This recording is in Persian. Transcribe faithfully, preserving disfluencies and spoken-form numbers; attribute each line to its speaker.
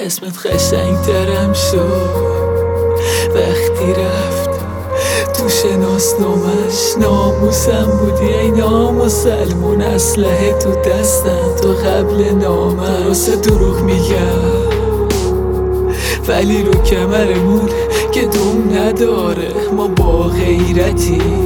Speaker 1: اسمت قشنگ ترم شد وقتی رفت تو شناسنامش ناموسم بودی ای نامسلمون، اسلحه تو دستم تو قبل نامم. درسته دروغ میگم ولی رو کمرمون که دوم نداره، ما با غیرتی